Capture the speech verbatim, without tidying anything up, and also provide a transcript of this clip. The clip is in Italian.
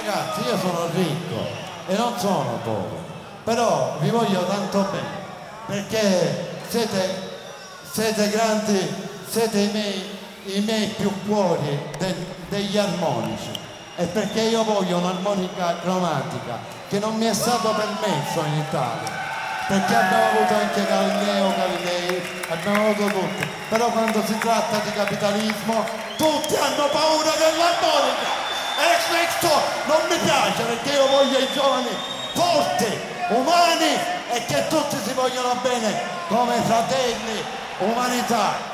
Ragazzi, io sono ricco e non sono povero, però vi voglio tanto bene, perché siete, siete grandi, siete i miei, i miei più cuori de, degli armonici, e perché io voglio un'armonica cromatica che non mi è stato permesso in Italia, perché abbiamo avuto anche Galileo Galilei, abbiamo avuto tutti, però quando si tratta di capitalismo tutti hanno paura dell'armonica. E questo non mi piace, perché io voglio i giovani forti, umani, e che tutti si vogliono bene come fratelli, umanità.